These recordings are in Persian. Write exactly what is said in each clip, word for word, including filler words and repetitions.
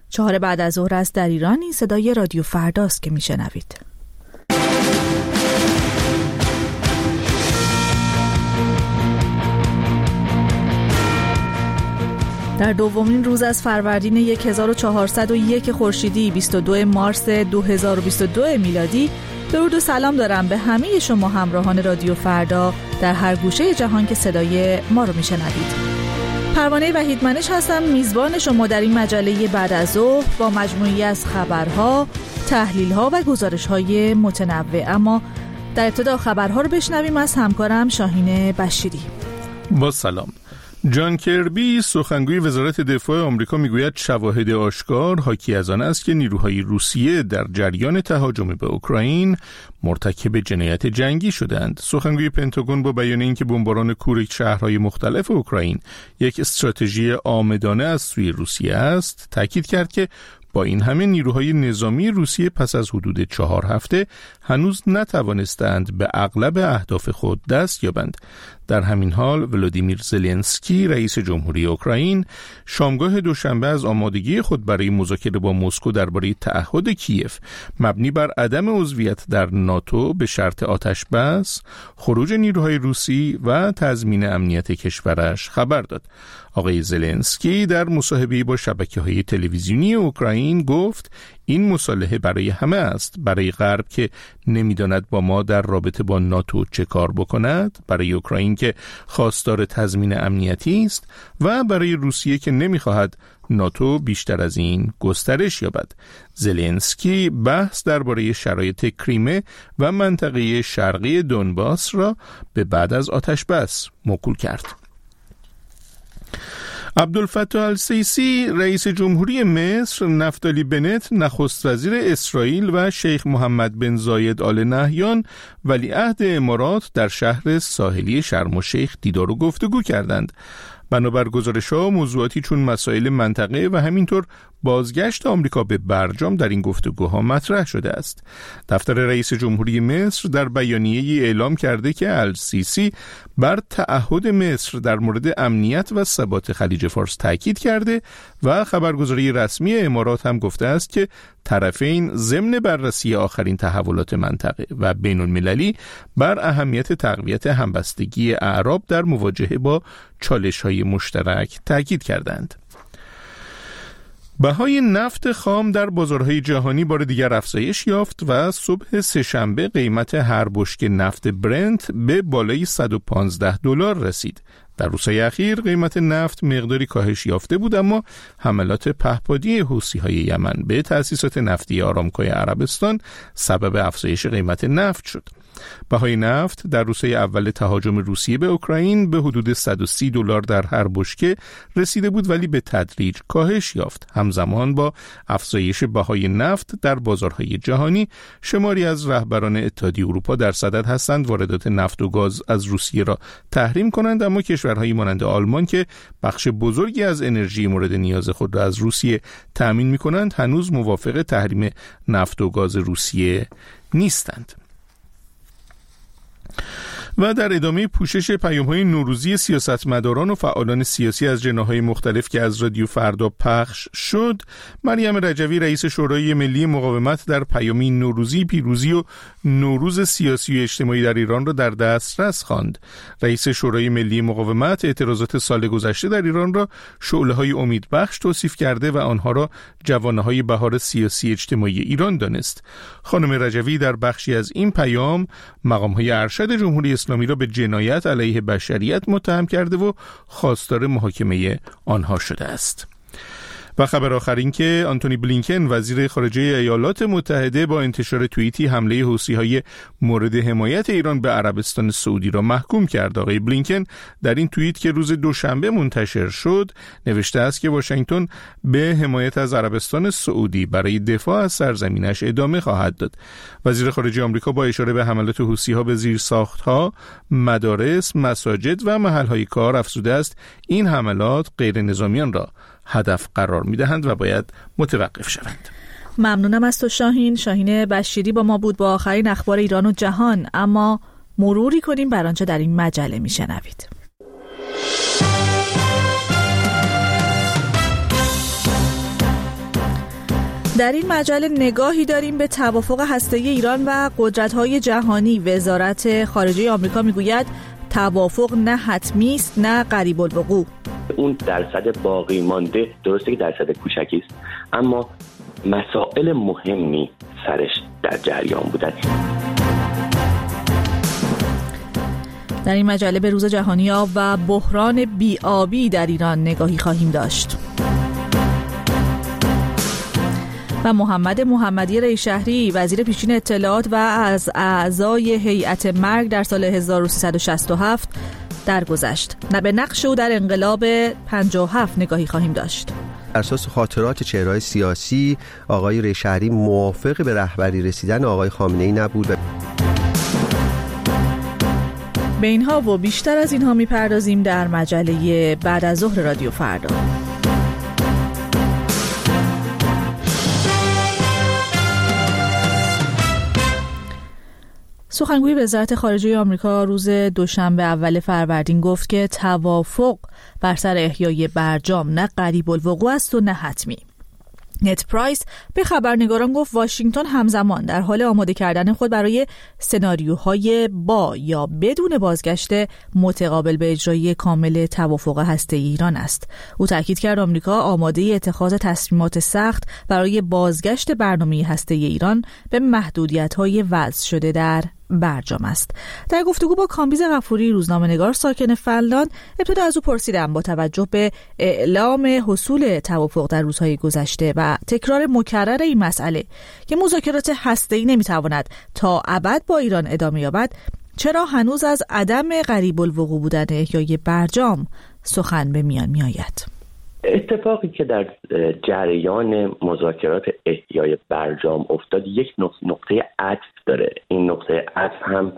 چهار بعد از ظهر است در ایران. این صدای رادیو فرداست که میشنوید. در دومین روز از فروردین هزار و چهارصد و یک خورشیدی بیست و دو مارس دو هزار و بیست و دو میلادی درود و سلام دارم به همه شما همراهان رادیو فردا در هر گوشه جهان که صدای ما رو میشنوید. پروانه وحیدمنش هستم، میزبان شما در این مجله بعد از ظهر با مجموعی از خبرها، تحلیل‌ها و گزارش‌های متنوع. اما در ابتدا خبرها رو بشنویم از همکارم شاهین بشیری. با سلام. جان کربی سخنگوی وزارت دفاع آمریکا میگوید شواهد آشکار حاکی از آن است که نیروهای روسیه در جریان تهاجم به اوکراین مرتکب جنایت جنگی شدند. سخنگوی پنتاگون با بیان اینکه بمباران کور شهرهای مختلف اوکراین یک استراتژی عامدانه از سوی روسیه است، تاکید کرد که با این همه نیروهای نظامی روسیه پس از حدود چهار هفته هنوز نتوانستند به اغلب اهداف خود دست یابند. در همین حال ولودیمیر زلنسکی رئیس جمهوری اوکراین شامگاه دوشنبه از آمادگی خود برای مذاکره با مسکو درباره تعهد کیف مبنی بر عدم عضویت در ناتو به شرط آتش بس، خروج نیروهای روسی و تضمین امنیت کشورش خبر داد. آقای زلنسکی در مصاحبه‌ای با شبکه‌های تلویزیونی اوکراین گفت این مصالحه برای همه است، برای غرب که نمی‌داند با ما در رابطه با ناتو چه کار بکند، برای اوکراین که خواستار تضمین امنیتی است و برای روسیه که نمی‌خواهد ناتو بیشتر از این گسترش یابد. زلنسکی بحث درباره شرایط کریمه و منطقه شرقی دونباس را به بعد از آتش بس موکول کرد. عبدالفتاح السیسی رئیس جمهوری مصر، نفتالی بنت نخست وزیر اسرائیل و شیخ محمد بن زاید آل نهیان ولیعهد امارات در شهر ساحلی شرم الشیخ دیدار و گفتگو کردند. بنابر گزارش‌ها موضوعاتی چون مسائل منطقه و همینطور بازگشت آمریکا به برجام در این گفتگوها مطرح شده است. دفتر رئیس جمهوری مصر در بیانیه‌ای اعلام کرده که السیسی بر تعهد مصر در مورد امنیت و ثبات خلیج فارس تاکید کرده و خبرگزاری رسمی امارات هم گفته است که طرفین ضمن بررسی آخرین تحولات منطقه و بین المللی بر اهمیت تقویت همبستگی اعراب در مواجهه با چالش‌های مشترک تاکید کردند. بهای نفت خام در بازارهای جهانی بار دیگر افزایش یافت و صبح سه‌شنبه قیمت هر بشکه نفت برنت به بالای صد و پانزده دلار رسید. در روزهای اخیر قیمت نفت مقداری کاهش یافته بود، اما حملات پهپادی حوثی‌های یمن به تأسیسات نفتی آرامکو عربستان سبب افزایش قیمت نفت شد. بهای نفت در روزهای اول تهاجم روسیه به اوکراین به حدود صد و سی دلار در هر بشکه رسیده بود، ولی به تدریج کاهش یافت. همزمان با افزایش بهای نفت در بازارهای جهانی، شماری از رهبران اتحادیه اروپا در صدد هستند واردات نفت و گاز از روسیه را تحریم کنند، اما کشورهایی مانند آلمان که بخش بزرگی از انرژی مورد نیاز خود را از روسیه تأمین می‌کنند، هنوز موافق تحریم نفت و گاز روسیه نیستند. و در ادامه پوشش پیام‌های نوروزی سیاستمداران و فعالان سیاسی از جناح‌های مختلف که از رادیو فردا پخش شد، مریم رجوی رئیس شورای ملی مقاومت در پیامی نوروزی پیروزی و نوروز سیاسی و اجتماعی در ایران را در دسترس خواند. رئیس شورای ملی مقاومت اعتراضات سال گذشته در ایران را شعله‌های امیدبخش توصیف کرده و آنها را جوانه‌های بهار سیاسی اجتماعی ایران دانست. خانم رجوی در بخشی از این پیام مقام‌های ارشد جمهوری اسلامی را به جنایت علیه بشریت متهم کرده و خواستار محاکمه آنها شده است. و خبر آخر این که آنتونی بلینکن وزیر خارجه ایالات متحده با انتشار توییتی حمله حوثی‌های مورد حمایت ایران به عربستان سعودی را محکوم کرد. آقای بلینکن در این توییت که روز دوشنبه منتشر شد نوشته است که واشنگتن به حمایت از عربستان سعودی برای دفاع از سرزمینش ادامه خواهد داد. وزیر خارجه آمریکا با اشاره به حملات حوثی‌ها به زیرساخت‌ها، مدارس، مساجد و محل‌های کار افزوده است این حملات غیر نظامیان را هدف قرار می‌دهند و باید متوقف شوند. ممنونم از تو شاهین. شاهین بشیری با ما بود با آخرین اخبار ایران و جهان. اما مروری کنیم بر آنچه در این مجله میشنوید. در این مجله نگاهی داریم به توافق هسته‌ای ایران و قدرت‌های جهانی. وزارت خارجه آمریکا میگوید توافق نه حتمی است نه قریب الوقوع. اون درصد باقی مانده درسته که درصد کوچکی است، اما مسائل مهمی سرش در جریان بودن. در این مجله به روز جهانی آب و بحران بی‌آبی در ایران نگاهی خواهیم داشت. و محمد محمدی ریشهری وزیر پیشین اطلاعات و از اعضای هیئت مرگ در سال هزار و سیصد و شصت و هفت درگذشت. نه به نقش او در انقلاب پنجاه و هفت نگاهی خواهیم داشت. بر اساس خاطرات چهره‌های سیاسی، آقای ریشهری موافق به رهبری رسیدن آقای خامنه‌ای نبود. به اینها و بیشتر از اینها میپردازیم در مجله بعد از ظهر رادیو فردا. سخنگوی وزارت خارجه آمریکا روز دوشنبه اول فروردین گفت که توافق بر سر احیای برجام نه قریب الوقوع است و نه حتمی. نت پرایس به خبرنگاران گفت واشنگتن همزمان در حال آماده کردن خود برای سناریوهای با یا بدون بازگشت متقابل به اجرایی کامل توافق هسته‌ای ایران است. او تاکید کرد آمریکا آماده اتخاذ تصمیمات سخت برای بازگشت برنامه هسته‌ای ایران به محدودیت‌های وضع شده در برجام است. در گفتگو با کامبیز غفوری روزنامه‌نگار ساکن فنلاند ابتدا از او پرسیدم با توجه به اعلام حصول توافق در روزهای گذشته و تکرار مکرر این مسئله که مذاکرات هسته‌ای نمی‌تواند تا ابد با ایران ادامه یابد، چرا هنوز از عدم قریب الوقوع بودن احیای برجام سخن به میان می‌آید؟ اتفاقی که در جریان مذاکرات احیای برجام افتاد یک نقطه عطف داره. این نقطه عطف هم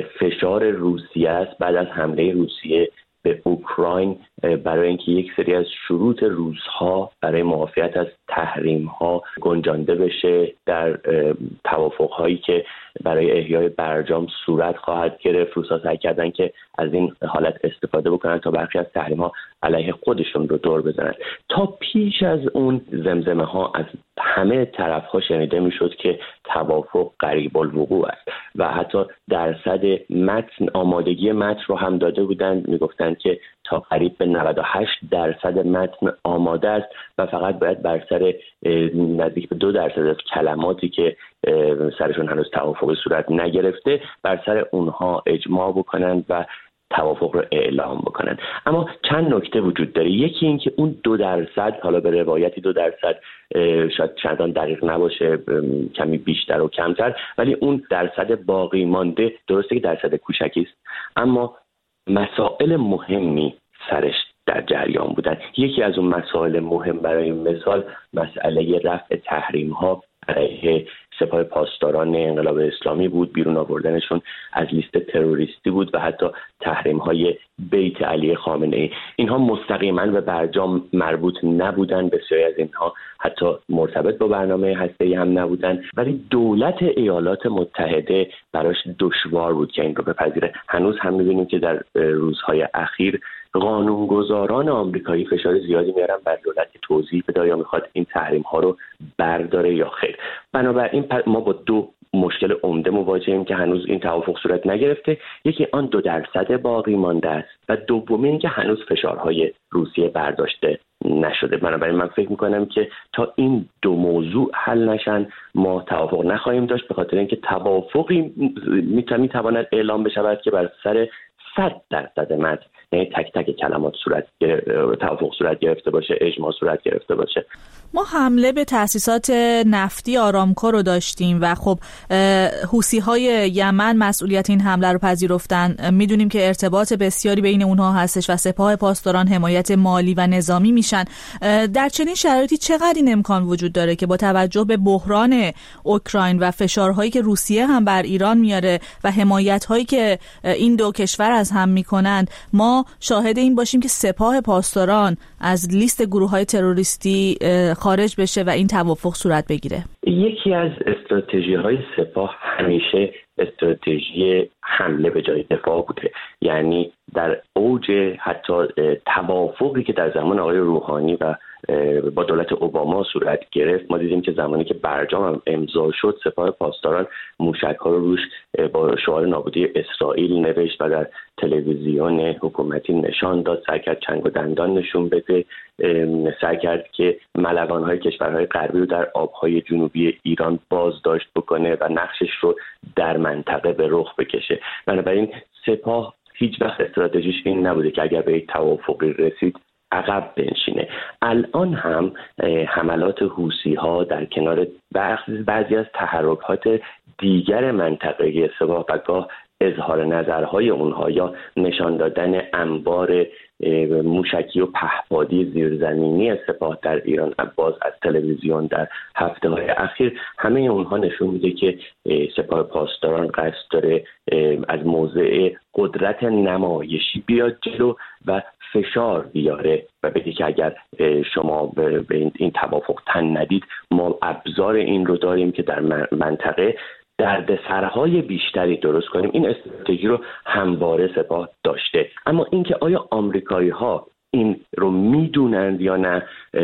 فشار روسیه است بعد از حمله روسیه به اوکراین برای اینکه یک سری از شروط روس‌ها برای معافیت از تحریم‌ها گنجانده بشه در توافق‌هایی که برای احیای برجام صورت خواهد گرفت. روس‌ها سعی کردن که از این حالت استفاده بکنن تا برخی از تحریم‌ها علیه خودشون رو دور بزنن. تا پیش از اون زمزمه‌ها از همه طرف‌ها شنیده می‌شد که توافق قریب الوقوع است و حتی درصد متن آمادگی متن رو هم داده بودن، میگفتن که تا قریب به نود و هشت درصد متن آماده است و فقط باید بر سر نزدیک به دو درصد از کلماتی که سرشون هنوز توافق صورت نگرفته بر سر اونها اجماع بکنن و توافق رو اعلام بکنن. اما چند نکته وجود داره. یکی این که اون دو درصد، حالا به روایتی دو درصد شاید چندان دقیق نباشه، کمی بیشتر و کمتر، ولی اون درصد باقی مانده درسته که درصد کوچکی است، اما مسائل مهمی سرش در جریان بودن. یکی از اون مسائل مهم برای مثال مسئله رفع تحریم ها علیه سپاه پاسداران انقلاب اسلامی بود، بیرون آوردنشون از لیست تروریستی بود و حتی تحریم های بیت علی خامنه ای. اینها مستقیما به برجام مربوط نبودن، بسیاری از اینها حتی مرتبط با برنامه هسته‌ای هم نبودن، ولی دولت ایالات متحده براش دشوار بود که این رو بپذیره. هنوز هم می‌بینیم که در روزهای اخیر قانونگذاران آمریکایی فشار زیادی میارن بر دولت که توضیح بده یا میخواد این تحریم ها رو برداره یا خیر. بنابراین ما با دو مشکل عمده مواجهیم که هنوز این توافق صورت نگرفته. یکی آن دو درصد باقی مانده است و دومی این که هنوز فشارهای روسیه برداشته نشده. بنابراین من فکر میکنم که تا این دو موضوع حل نشن ما توافق نخواهیم داشت، به خاطر اینکه توافقی میتواند اعلام بشود که بر سر صد درصد متن، یعنی تک تک کلمات صورت توافق صورت گرفته باشه، اجماع صورت گرفته باشه. ما حمله به تأسیسات نفتی آرامکو رو داشتیم و خب حوثی‌های یمن مسئولیت این حمله رو پذیرفتن. میدونیم که ارتباط بسیاری بین اونها هستش و سپاه پاسداران حمایت مالی و نظامی میشن. در چنین شرایطی چقدر این امکان وجود داره که با توجه به بحران اوکراین و فشارهایی که روسیه هم بر ایران میاره و حمایت‌هایی که این دو کشور از هم میکنند، ما شاهد این باشیم که سپاه پاسداران از لیست گروه‌های تروریستی خارج بشه و این توافق صورت بگیره؟ یکی از استراتژی‌های سپاه همیشه استراتژی حمله به جای دفاع بوده. یعنی در اوج حتی توافقی که در زمان آقای روحانی و با دولت اوباما صورت گرفت، ما دیدیم که زمانی که برجام هم امضا شد سپاه پاسداران موشک‌ها رو روش با شعار نابودی اسرائیل نوشت و در تلویزیون حکومتی نشان داد، سعی کرد چنگ و دندان نشون بده، سعی کرد که ملوان‌های کشورهای غربی رو در آب‌های جنوبی ایران بازداشت بکنه و نقشش رو در منطقه به رخ بکشه. بنابراین سپاه هیچ وقت استراتژیش این نبوده که اگر به یک توافقی رسید عقب بنشینه. الان هم حملات حوثی‌ها در کنار بعضی از تحرکات دیگر منطقه سپاه و گاه اظهار نظرهای اونها یا نشان دادن انبار موشکی و پهپادی زیرزمینی سپاه در ایران باز از تلویزیون در هفته های اخیر، همه اونها نشون میده که سپاه پاسداران قصد داره از موضع قدرت نمایشی بیاد جلو و فشار بیاره و بگه که اگر شما به این توافق تن ندید ما ابزار این رو داریم که در منطقه دردسرهای بیشتری درست کنیم. این استراتژی رو همواره سپاه داشته، اما اینکه آیا آمریکایی‌ها این رو میدونند یا نه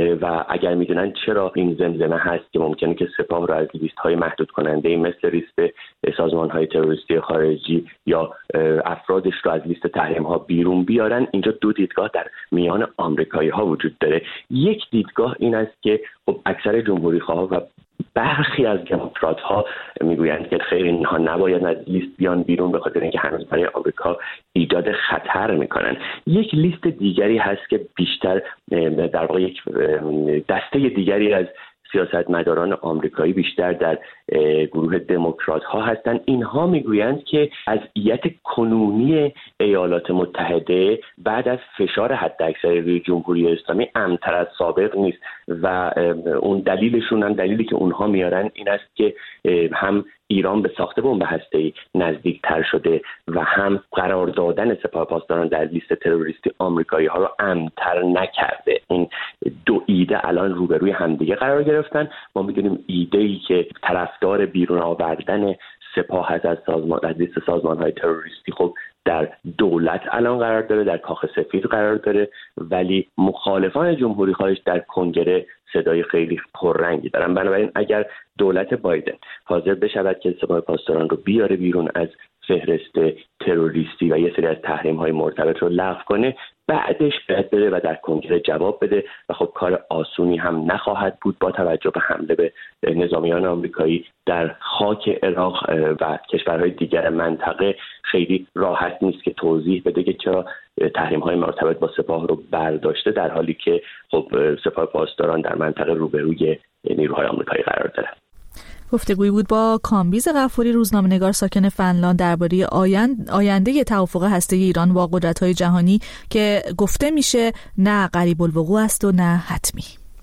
و اگر میدونن چرا این زمزمه هست که ممکنه که سپاه رو از لیست‌های محدود کننده مثل لیست سازمان‌های تروریستی خارجی یا افرادش رو از لیست تحریم‌ها بیرون بیارن. اینجا دو دیدگاه در میان آمریکایی‌ها وجود داره. یک دیدگاه این است که خب اکثر جمهوری‌خواها و برخی از دموکرات ها میگویند که خیر اینها نباید از لیست بیان بیرون به خاطر اینکه هنوز برای آمریکا ایجاد خطر میکنن. یک لیست دیگری هست که بیشتر در واقع یک دسته دیگری از سیاستمداران آمریکایی بیشتر در گروه دموکرات ها هستند. اینها میگویند که وضعیت کنونی ایالات متحده بعد از فشار حداکثری روی جمهوری اسلامی امن‌تر از سابق نیست و اون دلیلشون هم دلیلی که اونها میارن این است که هم ایران به ساخت بمب هسته‌ای نزدیکتر شده و هم قرار دادن سپاه پاسداران در لیست تروریستی آمریکایی ها رو امن‌تر نکرده. این دو ایده الان روبروی همدیگه قرار گرفتن. ما می‌دونیم ایده‌ای که طرفدار بیرون آوردن سپاه هست از سازمان از لیست سازمان‌های تروریستی خب در دولت الان قرار داره، در کاخ سفید قرار داره، ولی مخالفان جمهوری خواهش در کنگره صدای خیلی پررنگی دارن. بنابراین اگر دولت بایدن حاضر بشود که سپاه پاسداران رو بیاره بیرون از فهرست تروریستی و یه سری از تحریم‌های مرتبط رو لغو کنه، بعدش باید بده و در کنگره جواب بده و خب کار آسونی هم نخواهد بود با توجه به حمله به نظامیان آمریکایی در خاک عراق و کشورهای دیگر منطقه. خیلی راحت نیست که توضیح بده که چرا تحریم‌های مرتبط با سپاه رو برداشته در حالی که خب سپاه پاسداران در منطقه روبروی نیروهای آمریکایی قرار داره. گفتگویی بود با کامبیز غفوری، روزنامه‌نگار ساکن فنلاند، درباره آیند آینده توافق هسته‌ای ایران با قدرت‌های جهانی که گفته میشه نه قریب الوقوع است و نه حتمی.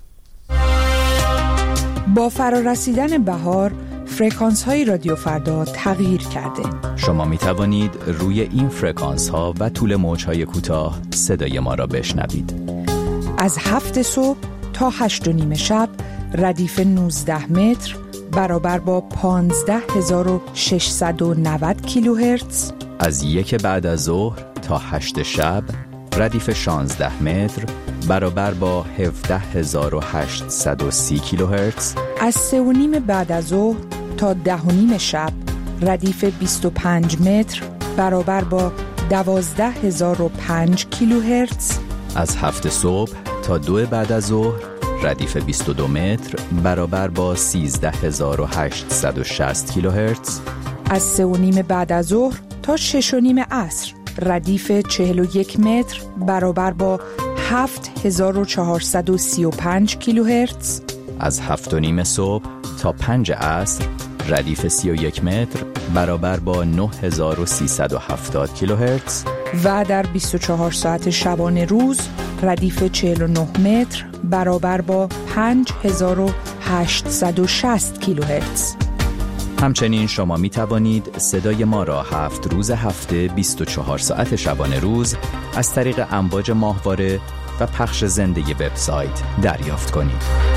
با فرارسیدن بهار فرکانس‌های رادیو فردا تغییر کرده. شما می توانید روی این فرکانس‌ها و طول موج‌های کوتاه صدای ما را بشنوید. از هفت صبح تا هشت و نیم شب ردیف نوزده متر برابر با پانزده هزار و ششصد و نود کیلوهرتز. از یک بعد از ظهر تا هشت شب ردیف شانزده متر برابر با هفده هزار و هشتصد و سی کیلوهرتز. از سه و نیم بعد از ظهر تا ده و نیم شب ردیف بیست و پنج متر برابر با دوازده هزار و پنج کیلوهرتز. از هفت صبح تا دو بعد از ظهر ردیف بیست و دو متر برابر با سیزده هزار و هشتصد و شصت کیلوهرتز. از سه و نیم بعد از ظهر تا شش و نیم عصر ردیف چهل و یک متر برابر با هفت هزار و چهارصد و سی و پنج کیلوهرتز. از هفت و نیم صبح تا پنج عصر ردیف سی و یک متر برابر با نه هزار و سیصد و هفتاد کیلوهرتز. و در بیست و چهار ساعت شبانه روز ردیف چهل و نه متر برابر با پنج هزار و هشتصد و شصت کیلوهرتز. همچنین شما می توانید صدای ما را هفت روز هفته بیست و چهار ساعت شبانه روز از طریق امواج ماهواره و پخش زنده وبسایت دریافت کنید.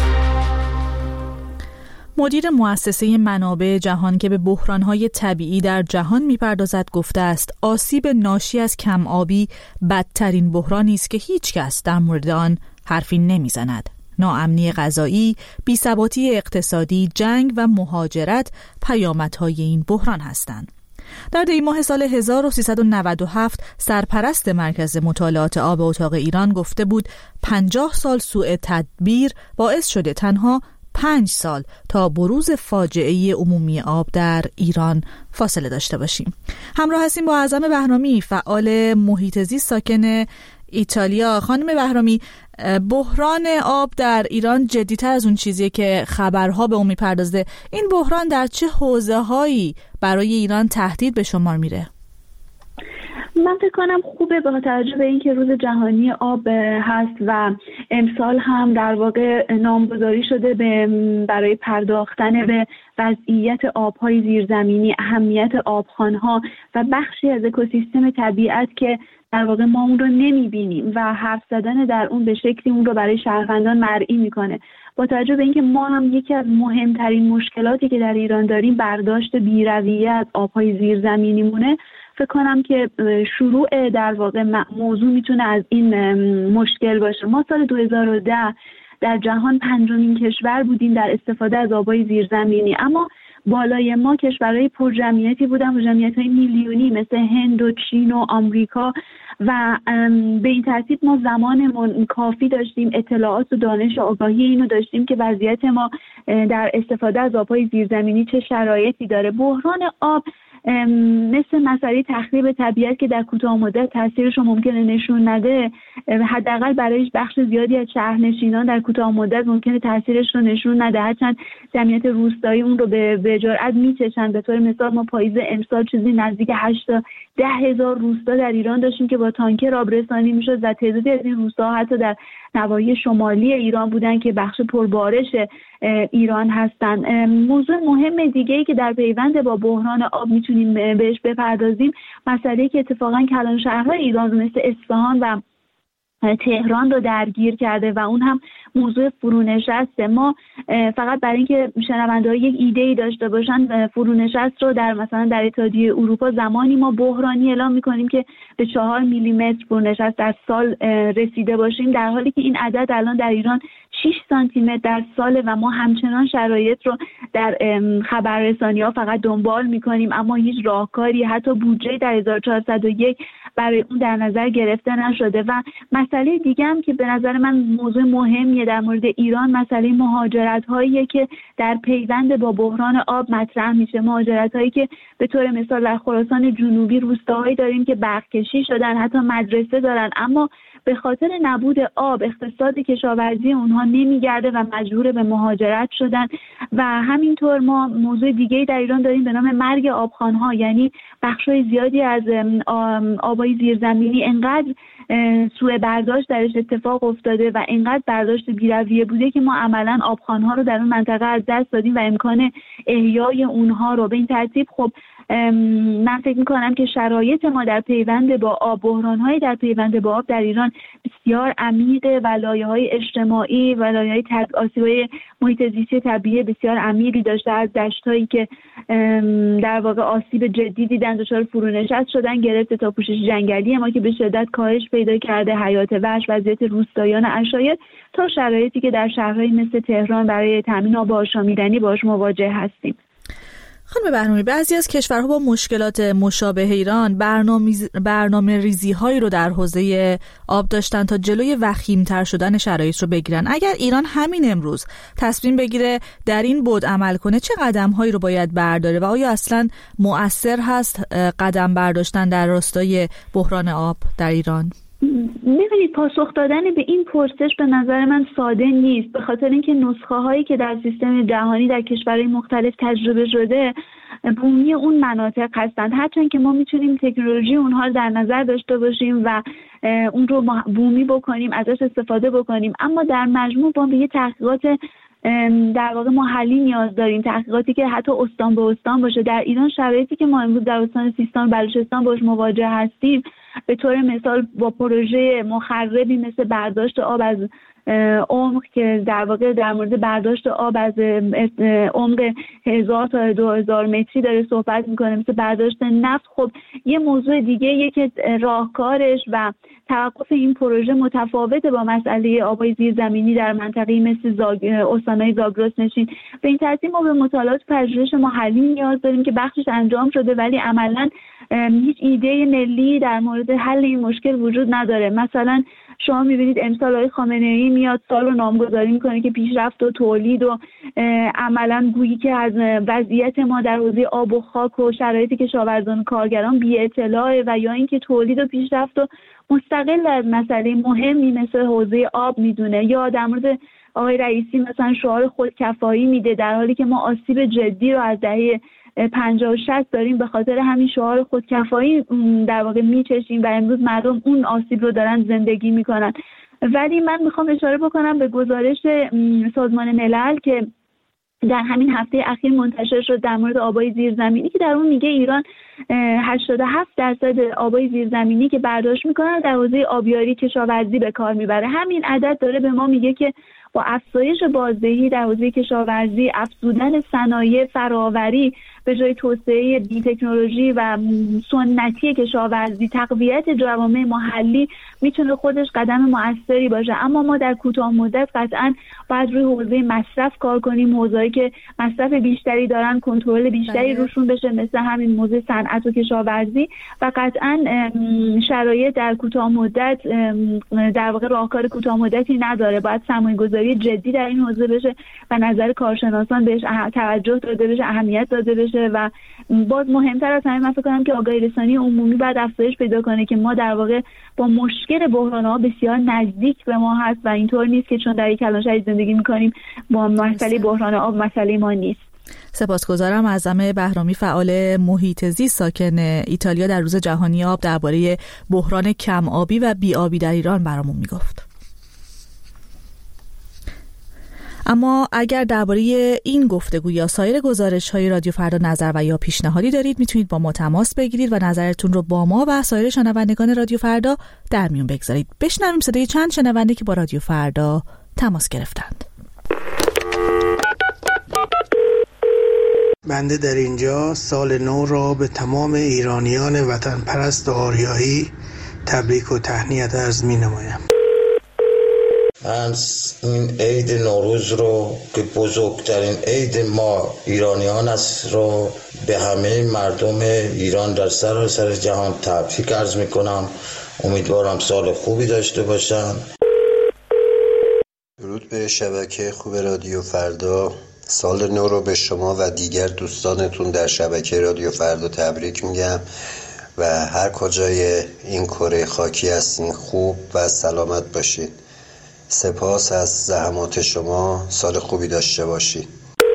مدیر مؤسسه منابع جهان که به بحران‌های طبیعی در جهان می‌پردازد گفته است آسیب ناشی از کم آبی بدترین بحرانی است که هیچ کس در مورد آن حرفی نمی‌زند. ناامنی غذایی، بی‌ثباتی اقتصادی، جنگ و مهاجرت پیامدهای این بحران هستند. در دی ماه سال هزار و سیصد و نود و هفت سرپرست مرکز مطالعات آب اتاق ایران گفته بود پنجاه سال سوء تدبیر باعث شده تنها پنج سال تا بروز فاجعه عمومی آب در ایران فاصله داشته باشیم. همراه هستیم با اعظم بهرامی، فعال محیط زیست ساکن ایتالیا. خانم بهرامی، بحران آب در ایران جدی‌تر از اون چیزیه که خبرها به اون میپردازه. این بحران در چه حوزه‌هایی برای ایران تهدید به شمار میره؟ من فکر کنم خوبه با توجه به اینکه روز جهانی آب هست و امسال هم در واقع نامگذاری شده به برای پرداختن به وضعیت آب‌های زیرزمینی، اهمیت آبخوان‌ها و بخشی از اکوسیستم طبیعت که در واقع ما اون رو نمی‌بینیم و حرف زدن در اون به شکلی اون رو برای شهروندان مرئی می‌کنه. با توجه به اینکه ما هم یکی از مهمترین مشکلاتی که در ایران داریم برداشت بی‌رویه از آب‌های زیرزمینیمونه، فکر کنم که شروع در واقع موضوع میتونه از این مشکل باشه. ما سال دو هزار و ده در جهان پنجمین کشور بودیم در استفاده از آب‌های زیرزمینی، اما بالای ما کشورهای پرجمعیتی بودن و جمعیت‌های میلیونی مثل هند و چین و آمریکا و به این ترتیب ما زمان کافی داشتیم، اطلاعات و دانش و آگاهی اینو داشتیم که وضعیت ما در استفاده از آب‌های زیرزمینی چه شرایطی داره. بحران آب مثل مسئله تخریب طبیعت که در کوتاه مدت تاثیرش رو ممکنه نشون نده، حداقل برای بخش زیادی از شهرنشینان در کوتاه مدت ممکنه تاثیرش رو نشون نده، هرچند جمعیت روستایی اون رو به به جرئت میچشن. به طور مثال ما پاییز امسال چیزی نزدیک هشت تا ده هزار روستا در ایران داشتیم که با تانکر آبرسانی میشد و تعدادی از این روستاها حتی در نواحی شمالی ایران بودن که بخش پربارش ایران هستن. موضوع مهم دیگه‌ای که در پیوند با بحران آب میتونیم بهش بپردازیم، مسئله‌ای که اتفاقاً کلان شهرهای ایران مثل اصفهان و تهران رو درگیر کرده و اون هم موضوع فرونشسته. ما فقط برای اینکه شنونده‌ها یک ایده‌ای داشته باشن، فرونشست رو در مثلا در اتحادیه اروپا زمانی ما بحرانی اعلام می‌کنیم که به چهار میلیمتر فرونشست در سال رسیده باشیم، در حالی که این عدد الان در ایران شش سانتی متر در سال و ما همچنان شرایط رو در خبررسانی‌ها فقط دنبال می‌کنیم، اما هیچ راهکاری حتی بودجه در هزار و چهارصد و یک برای اون در نظر گرفته نشده. و مسئله دیگه هم که به نظر من موضوع مهمیه در مورد ایران، مسئله مهاجرت‌هاییه که در پیوند با بحران آب مطرح میشه. مهاجرت‌هایی که به طور مثال در خراسان جنوبی روستاهایی داریم که برق‌کشی شدن، حتی مدرسه دارن، اما به خاطر نبود آب اقتصاد کشاورزی اونها نمیگرده و مجبور به مهاجرت شدن. و همینطور ما موضوع دیگه‌ای در ایران داریم به نام مرگ آبخوان‌ها، یعنی بخش‌های زیادی از آب‌های زیرزمینی انقدر سوء برداشت درش اتفاق افتاده و انقدر برداشت بی‌رویه بوده که ما عملاً آبخوان‌ها رو در اون منطقه از دست دادیم و امکان احیای اونها رو. به این ترتیب خب من فکر می‌کنم که شرایط ما در پیوند با آب، بحران‌های در پیوند با آب در ایران بسیار عمیقه و لایه‌های اجتماعی و لایه‌های آسیب‌های محیط زیستی طبیعی بسیار عمیقی داشته، از دشت‌هایی که در واقع آسیب جدی دیدن، دچار فرونشست شدن، گرفته تا پوشش جنگلی ما که به شدت کاهش پیدا کرده، حیات وحش، وضعیت روستایان عشایر، تا شرایطی که در شهرهای مثل تهران برای تامین آب آشامیدنی باهاش مواجه هستیم. خانم بهرامی، بعضی از کشورها با مشکلات مشابه ایران برنامه برنامه ریزی هایی رو در حوزه آب داشتن تا جلوی وخیم‌تر شدن شرایط رو بگیرن. اگر ایران همین امروز تصمیم بگیره در این بعد عمل کنه، چه قدم هایی رو باید برداره و آیا اصلا مؤثر هست قدم برداشتن در راستای بحران آب در ایران؟ می‌بینید پاسخ دادن به این پرسش به نظر من ساده نیست، به خاطر اینکه نسخه هایی که در سیستم جهانی در کشورهای مختلف تجربه شده بومی اون مناطق هستند، هرچند که ما میتونیم تکنولوژی اونها رو در نظر داشته باشیم و اون رو بومی بکنیم، ازش استفاده بکنیم، اما در مجموع با به یه تحقیقات در واقع محلی نیاز داریم، تحقیقاتی که حتی استان به استان باشه. در ایران شرایطی که ما امروز در استان سیستان و بلوچستان باش مواجه هستیم به طور مثال با پروژه مخربی مثل برداشت آب از عمق که در واقع در مورد برداشت آب از عمق هزار تا دو هزار متری داره صحبت میکنه، مثل برداشت نفت. خب یه موضوع دیگه یه که راهکارش و توقف این پروژه متفاوته با مسئله آبای زیرزمینی در منطقه‌ای مثل زاگ... استان‌های زاگرس نشین. به این ترتیب ما به مطالعات پژوهش محلی نیاز داریم که بخشش انجام شده ولی عملاً هیچ ایده ملی در مورد حل این مشکل وجود نداره. مثلا شما می‌بینید امسال آقای خامنه‌ای میاد سال رو نامگذاری میکنه که پیشرفت و تولید و عملاً گویی که از وضعیت ما در حوزه آب و خاک و شرایط کشاورزان و کارگران بی اطلاعه و یا اینکه تولید و پیشرفت و مستقل از مسئله مهمی مثل حوزه آب میدونه، یا در مورد آقای رئیسی مثلا شعار خودکفایی میده در حالی که ما آسیب جدی رو از دهه پنجاه و شصت داریم به خاطر همین شعار خودکفایی در واقع میچشیم و امروز مردم اون آسیب رو دارن زندگی میکنن. ولی من میخوام اشاره بکنم به گزارش سازمان ملل که در همین هفته اخیر منتشر شد در مورد آبای زیرزمینی که در اون میگه ایران هشتاد و هفت درصد آبای زیرزمینی که برداشت میکنن در حوزه آبیاری کشاورزی به کار میبره. همین عدد داره به ما میگه که با افزایش بازدهی در حوزه کشاورزی، افزودن صنایع فراوری به جای توسعه بی تکنولوژی و سنتی کشاورزی، تقویت جوامع محلی میتونه خودش قدم موثری باشه. اما ما در کوتاه مدت قطعاً باید روی حوزه مصرف کار کنیم، حوزه‌ای که مصرف بیشتری دارن کنترل بیشتری بله. روشون بشه، مثل همین موضوع صنعت و کشاورزی، و قطعاً شرایط در کوتاه مدت در واقع راهکار کوتاه مدتی نداره. باید سرمایه‌گذاری جدی در این حوزه بشه و نظر کارشناسان بهش توجه داده بشه، اهمیت داده بشه. و باز مهمتر از همه من فکر کنم که آگاهی رسانی عمومی باید افزایش پیدا کنه که ما در واقع با مشکل بحران‌ها بسیار نزدیک به ما هست و اینطور نیست که چون در یک کلان شهری زندگی می‌کنیم با مسئله بحران آب مسئله ما نیست. سپاسگزارم از عزمه بهرامی، فعال محیط زیست ساکن ایتالیا، در روز جهانی آب درباره بحران کم آبی و بی آبی در ایران برامون میگفت. اما اگر درباره این گفتگو یا سایر گزارش‌های رادیو فردا نظر و یا پیشنهادی دارید میتونید با ما تماس بگیرید و نظرتون رو با ما و سایر شنوندگان رادیو فردا در میون بگذارید. بشنویم صدای چند شنونده که با رادیو فردا تماس گرفتند. بنده در اینجا سال نو را به تمام ایرانیان وطن پرست و آریایی تبریک و تهنیت عرض می‌نمایم. از این عید نوروز رو که بزرگترین عید ما ایرانیان است رو به همه مردم ایران در سراسر جهان تبریک عرض میکنم. امیدوارم سال خوبی داشته باشن. درود به شبکه خوب رادیو فردا. سال نو رو به شما و دیگر دوستانتون در شبکه رادیو فردا تبریک میگم و هر کجای این کره خاکی هستین خوب و سلامت باشید. سپاس از زحمات شما، سال خوبی داشته باشید.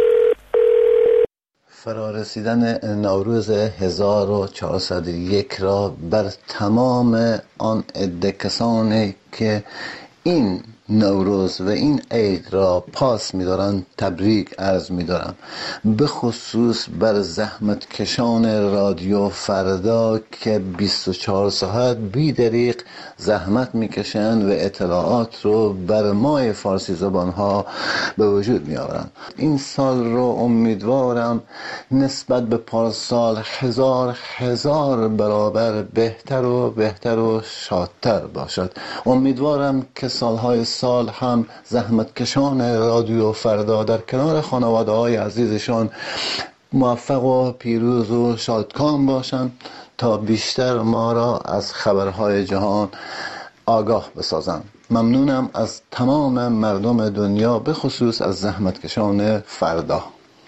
فرارسیدن نوروز هزار و چهارصد و یک را بر تمام آن عده کسانی که این نوروز و این عید را پاس می‌دارند تبریک عرض می‌دارم، به خصوص بر زحمت کشان رادیو فردا که بیست و چهار ساعت بی دریغ زحمت می‌کشند و اطلاعات رو بر ما فارسی زبان‌ها به وجود می‌آورند. این سال رو امیدوارم نسبت به پارسال هزار هزار برابر بهتر و بهتر و شادتر باشد. امیدوارم که سالهای سال هم زحمت کشان رادیو فردا در کنار خانواده های عزیزشان موفق و پیروز و شادکام باشند تا بیشتر ما را از خبرهای جهان آگاه بسازند. ممنونم از تمام مردم دنیا، به خصوص از زحمت کشان فردا.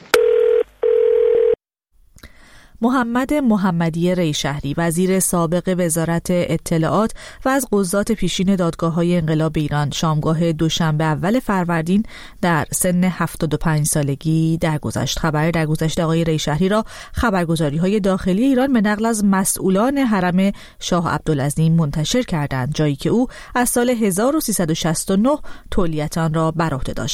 محمد محمدی ریشهری، وزیر سابق وزارت اطلاعات و از قضات پیشین دادگاه‌های انقلاب ایران، شامگاه دوشنبه اول فروردین در سن هفتاد و پنج سالگی درگذشت. خبر درگذشت آقای ریشهری را خبرگزاری‌های داخلی ایران به نقل از مسئولان حرم شاه عبدالعظیم منتشر کردند، جایی که او از سال هزار و سیصد و شصت و نه تولیت آن را بر عهده داشت.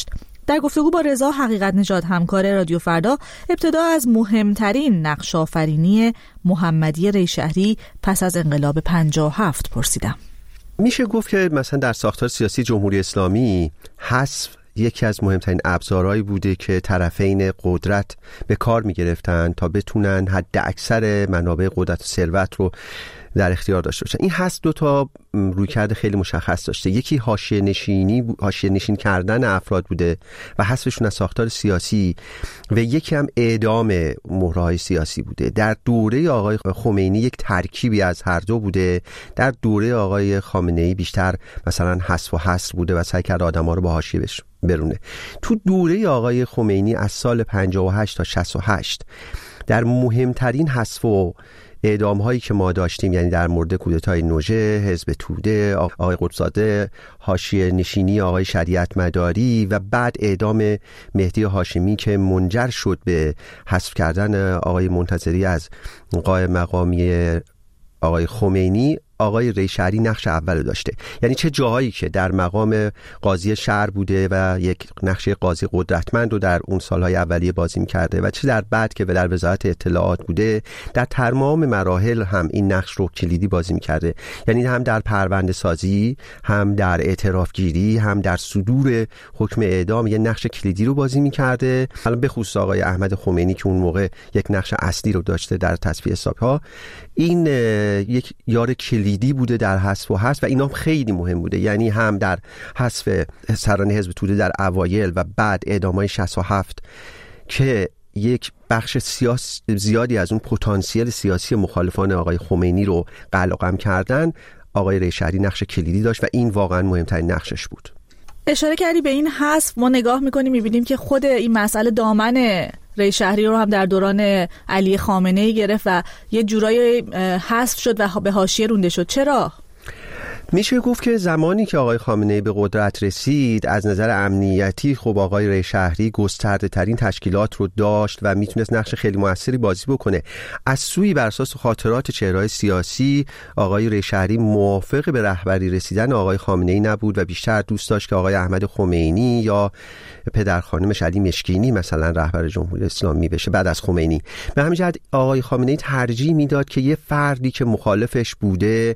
در گفتگو با رضا حقیقت نژاد همکار رادیو فردا ابتدا از مهمترین نقش آفرینی محمدی ریشهری پس از انقلاب پنجاه و هفت پرسیدم. میشه گفت که مثلا در ساختار سیاسی جمهوری اسلامی حذف یکی از مهمترین ابزارهایی بوده که طرفین قدرت به کار میگرفتن تا بتونن حد اکثر منابع قدرت و ثروت رو در اختیار داشته باشن. این هست دو تا رویکرد خیلی مشخص داشته. یکی حاشیه نشینی حاشیه نشین کردن افراد بوده و حذفشون از ساختار سیاسی و یکی هم اعدام مهره‌های سیاسی بوده. در دوره آقای خمینی یک ترکیبی از هر دو بوده. در دوره آقای خامنه‌ای بیشتر مثلا حذف و حصر بوده و سعی کرد آدم‌ها رو با حاشیه برونه. تو دوره آقای خمینی از سال پنجاه و هشت تا شصت و هشت در مهمترین حذف و اعدام هایی که ما داشتیم، یعنی در مورد کودتای نوژه، حزب توده، آقای قطب‌زاده، حاشیه نشینی آقای شریعت مداری و بعد اعدام مهدی هاشمی که منجر شد به حذف کردن آقای منتظری از قائم مقامی آقای خمینی، آقای ریشهری نقش اول داشته. یعنی چه جاهایی که در مقام قاضی شهر بوده و یک نقش قاضی قدرتمند رو در اون سالهای اولیه بازی می‌کرده و چه در بعد که در وزارت اطلاعات بوده، در تمام مراحل هم این نقش رو کلیدی بازی می‌کرده. یعنی هم در پرونده سازی، هم در اعتراف گیری، هم در صدور حکم اعدام یه نقش کلیدی رو بازی می‌کرده. حالا به خصوص آقای احمد خمینی که اون موقع یک نقش اصلی رو داشته در تصفیه حساب‌ها، این یک یار کلیدی بوده در حذف و حذف و اینا خیلی مهم بوده. یعنی هم در حذف سران حزب توده در اوایل و بعد اعدام‌های شصت و هفت که یک بخش سیاس زیادی از اون پتانسیل سیاسی مخالفان آقای خمینی رو قلقم کردن، آقای ریشهری نقش کلیدی داشت و این واقعا مهمترین نقشش بود. اشاره کردی به این حذف، ما نگاه میکنیم میبینیم که خود این مسئله دامن ریشهری رو هم در دوران علی خامنه‌ای گرفت و یه جورایی حذف شد و به حاشیه رونده شد. چرا؟ میشه گفت که زمانی که آقای خامنه‌ای به قدرت رسید از نظر امنیتی خب آقای ریشهری گسترده ترین تشکیلات رو داشت و میتونست نقش خیلی موثری بازی بکنه. از سوی بر اساس خاطرات چهره‌های سیاسی آقای ریشهری موافق به رهبری رسیدن آقای خامنه‌ای نبود و بیشتر دوست داشت که آقای احمد خمینی یا پدر خانمش علی مشکینی مثلا رهبر جمهوری اسلامی بشه بعد از خمینی. به همین جهت آقای خامنه‌ای ترجیح میداد که یه فردی که مخالفش بوده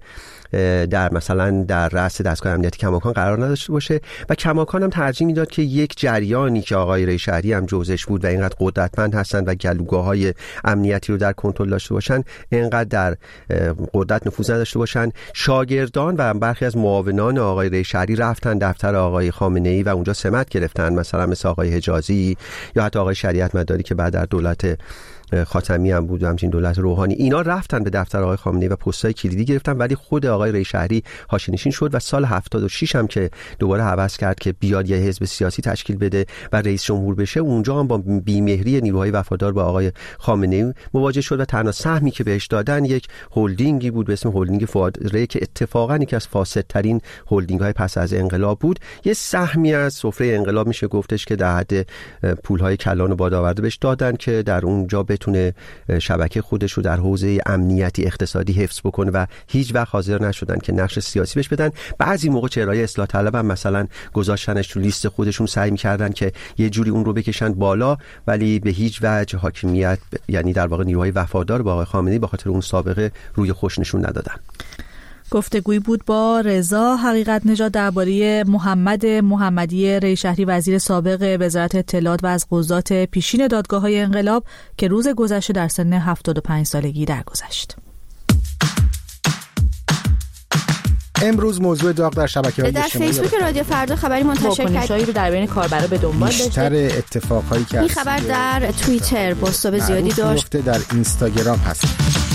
در مثلا در رأس دستگاه امنیتی کماکان قرار نداشته باشه و کماکان هم ترجیح میداد که یک جریانی که آقای ریشهری هم جزش بود و اینقدر قدرتمند هستن و گلوگاه‌های امنیتی رو در کنترل داشته باشن، اینقدر در قدرت نفوذ نداشته باشن. شاگردان و برخی از معاونان آقای ریشهری رفتن دفتر آقای خامنه‌ای و اونجا سمت گرفتن، مثلا مثل آقای حجازی یا حتی آقای شریعت مداری که بعد در دولت خاتمی هم بود و همچنین دولت روحانی، اینا رفتن به دفتر آقای خامنه‌ای و پست‌های کلیدی گرفتن، ولی خود آقای ریشهری حاشیه‌نشین شد و سال هفتاد و شش هم که دوباره هوس کرد که بیاد یه حزب سیاسی تشکیل بده و رئیس جمهور بشه، اونجا هم با بیمهری نیروهای وفادار با آقای خامنه‌ای مواجه شد و تنها سهمی که بهش دادن یک هلدینگی بود به اسم هلدینگ فؤاد ری که اتفاقاً یکی از فاسدترین هلدینگ‌های پس از انقلاب بود. یه سهمی از سفره انقلاب میشه گفتش که در حد پول‌های کلان و بادآورده بهش دادن که در اونجا تونه شبکه خودش رو در حوزه امنیتی اقتصادی حفظ بکنه و هیچ وقت حاضر نشدن که نقش سیاسی بهش بدن. بعضی موقع چهره‌های اصلاح طلب هم مثلا گذاشتنش تو لیست خودشون، سعی می‌کردن که یه جوری اون رو بکشن بالا، ولی به هیچ وجه حاکمیت یعنی در واقع نیروهای وفادار با آقای خامنه‌ای به خاطر اون سابقه روی خوش نشون ندادن. گفتگویی بود با رضا حقیقت نژاد درباره محمد محمدی ریشهری وزیر سابق وزارت اطلاعات و از قضات پیشین دادگاه‌های انقلاب که روز گذشته در سن هفتاد و پنج سالگی درگذشت. امروز موضوع داغ در شبکه‌های اجتماعی در فیسبوک رادیو فردا خبری منتشر کرد رو در بین کاربرا به دنبال داشته. بیشتر اتفاقایی که این خبر در توییتر بازتاب زیادی داشت، در اینستاگرام هست.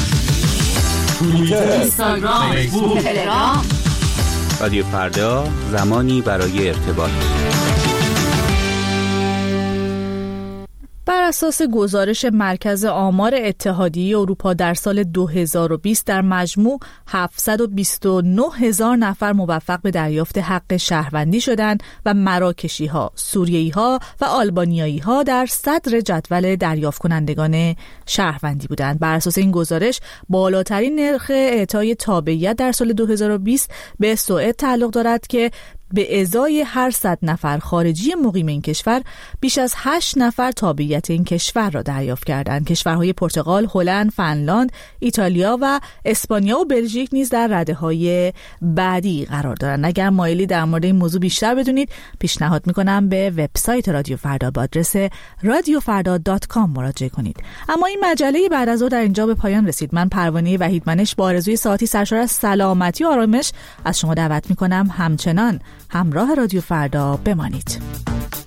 اینستاگرام، فیسبوک، تلگرام. رادیو فردا، زمانی برای ارتباط. بر اساس گزارش مرکز آمار اتحادیه اروپا در سال دو هزار و بیست در مجموع هفتصد و بیست و نه هزار نفر موفق به دریافت حق شهروندی شدند و مراکشی‌ها، سوریه‌ای‌ها و آلبانیایی‌ها در صدر جدول دریافت کنندگان شهروندی بودند. بر اساس این گزارش بالاترین نرخ اعطای تابعیت در سال دو هزار و بیست به سوئد تعلق دارد که به ازای هر صد نفر خارجی مقیم این کشور بیش از هشت نفر تابعیت این کشور را دریافت کردند. کشورهای پرتغال، هلند، فنلاند، ایتالیا و اسپانیا و بلژیک نیز در رده‌های بعدی قرار دارند. اگر مایلی در مورد این موضوع بیشتر بدونید، پیشنهاد می‌کنم به وبسایت رادیو فردا با آدرس رادیو فردا دات کام مراجعه کنید. اما این مجله بعد از ظهر در اینجا به پایان رسید. من پروانه وحیدمنش با آرزوی ساعتی سرشار از سلامتی و آرامش از شما دعوت می‌کنم همچنان همراه رادیو فردا بمانید.